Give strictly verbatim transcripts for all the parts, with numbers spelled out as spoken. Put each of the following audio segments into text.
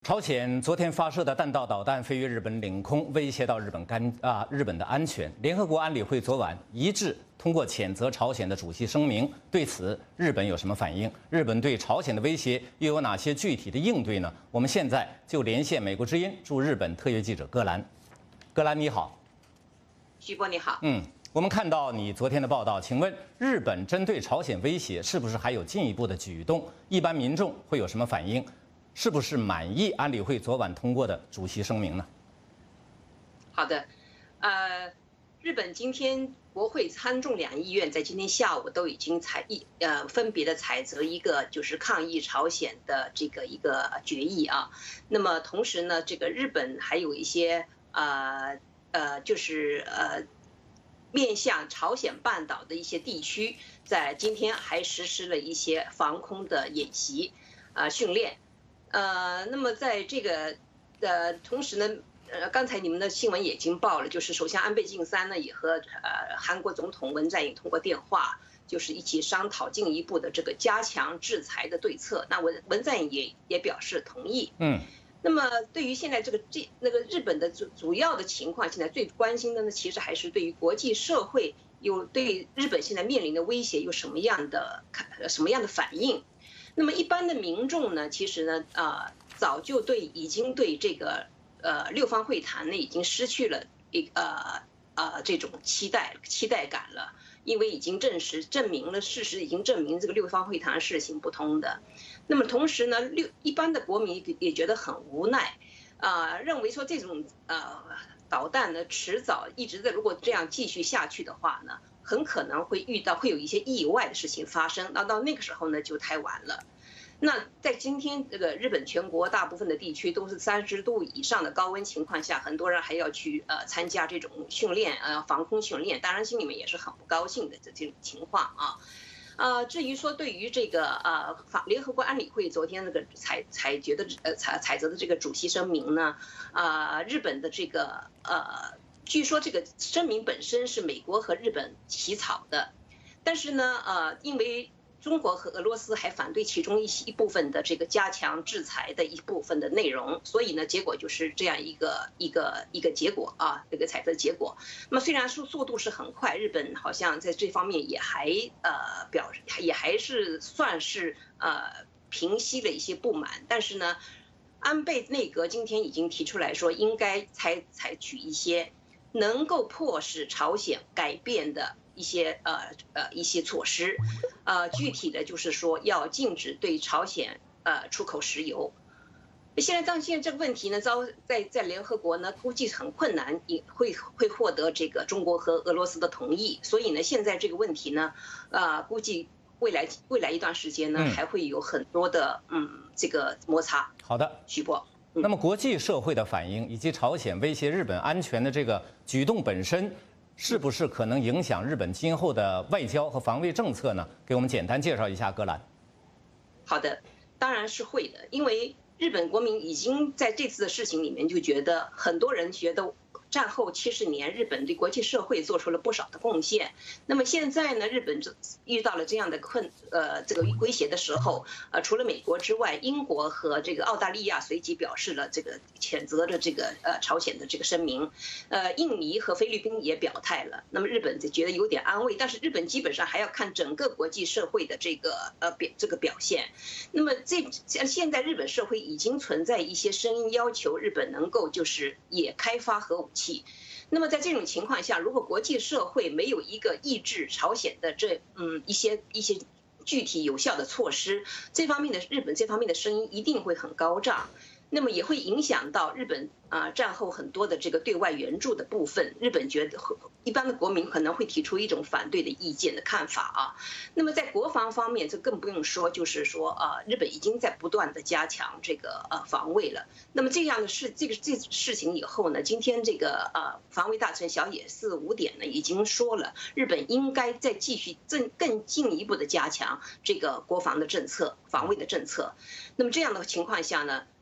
朝鲜昨天发射的弹道导弹飞越日本领空，威胁到日本干啊日本的安全。联合国安理会昨晚一致通过谴责朝鲜的主席声明。对此，日本有什么反应？日本对朝鲜的威胁又有哪些具体的应对呢？我们现在就连线美国之音驻日本特约记者戈兰。戈兰你好， 徐波你好。 嗯，我们看到你昨天的报道，请问日本针对朝鲜威胁是不是还有进一步的举动？一般民众会有什么反应？是不是满意安理会昨晚通过的主席声明呢？ 好的，呃，日本今天国会参众两议院在今天下午都已经采议呃分别的采择一个就是抗议朝鲜的这个一个决议啊。那么同时呢，这个日本还有一些呃呃就是呃面向朝鲜半岛的一些地区，在今天还实施了一些防空的演习啊、呃、训练。呃，那么在这个呃同时呢，呃，刚才你们的新闻也已经报了，就是首相安倍晋三呢也和呃韩国总统文在寅通过电话，就是一起商讨进一步的这个加强制裁的对策。那文文在寅也也表示同意。 嗯。 那么对于现在这个这那个日本的主主要的情况，现在最关心的呢，其实还是对于国际社会有对日本现在面临的威胁有什么样的什么样的反应。那么一般的民众呢，其实呢，呃，早就对已经对这个呃六方会谈呢已经失去了一呃呃这种期待期待感了，因为已经证实证明了事实已经证明这个六方会谈是行不通的。那么同时呢，六一般的国民也觉得很无奈，啊、呃，认为说这种呃导弹呢迟早一直在，如果这样继续下去的话呢，很可能会遇到会有一些意外的事情发生，那到那个时候呢就太晚了。那在今天这个日本全国大部分的地区都是三十度以上的高温情况下，很多人还要去呃参加这种训练，呃防空训练，当然心里面也是很不高兴的这种情况啊。呃，至于说对于这个呃法联合国安理会昨天那个采采决的呃采采择的这个主席声明呢，啊、呃、日本的这个呃。据说这个声明本身是美国和日本起草的，但是呢，呃，因为中国和俄罗斯还反对其中一一部分的这个加强制裁的一部分的内容，所以呢，结果就是这样一个一个一个结果啊，这个采择结果。那么虽然速速度是很快，日本好像在这方面也还呃表也还是算是呃平息了一些不满，但是呢，安倍内阁今天已经提出来说，应该采采取一些能够迫使朝鲜改变的一些呃呃一些措施，呃，具体的就是说要禁止对朝鲜呃出口石油。现在当现在这个问题呢，遭在在联合国呢，估计很困难，也会会获得这个中国和俄罗斯的同意。所以呢，现在这个问题呢，呃，估计未来未来一段时间呢，还会有很多的嗯这个摩擦。 好的， 徐波。 那么国际社会的反应以及朝鲜威胁日本安全的这个举动本身，是不是可能影响日本今后的外交和防卫政策呢？给我们简单介绍一下，戈兰。 好的，当然是会的，因为日本国民已经在这次的事情里面就觉得，很多人觉得战后七十年，日本对国际社会做出了不少的贡献。那么现在呢，日本遇到了这样的困呃这个威胁的时候，呃，除了美国之外，英国和这个澳大利亚随即表示了这个谴责的这个呃朝鲜的这个声明，呃，印尼和菲律宾也表态了。那么日本就觉得有点安慰，但是日本基本上还要看整个国际社会的这个呃表这个表现。那么这现在日本社会已经存在一些声音，要求日本能够就是也开发核武器。那么在这种情况下，如果国际社会没有一个抑制朝鲜的这嗯一些一些具体有效的措施，这方面的日本这方面的声音一定会很高涨。那么也会影响到日本啊、呃、战后很多的这个对外援助的部分，日本觉得一般的国民可能会提出一种反对的意见的看法啊。那么在国防方面，这更不用说，就是说啊、呃，日本已经在不断的加强这个呃防卫了。那么这样的事，这个这事情以后呢，今天这个呃防卫大臣小野寺五点呢已经说了，日本应该再继续更更进一步的加强这个国防的政策、防卫的政策。那么这样的情况下呢？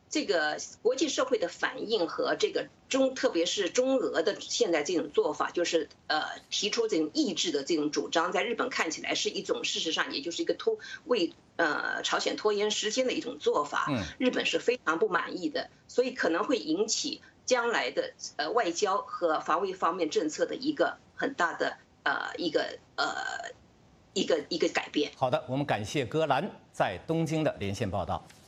这个国际社会的反应和这个中，特别是中俄的现在这种做法，就是呃提出这种抑制的这种主张，在日本看起来是一种事实上也就是一个拖为呃朝鲜拖延时间的一种做法，日本是非常不满意的，所以可能会引起将来的呃外交和防卫方面政策的一个很大的呃一个呃一个一个改变。 好的，我们感谢戈兰在东京的连线报道。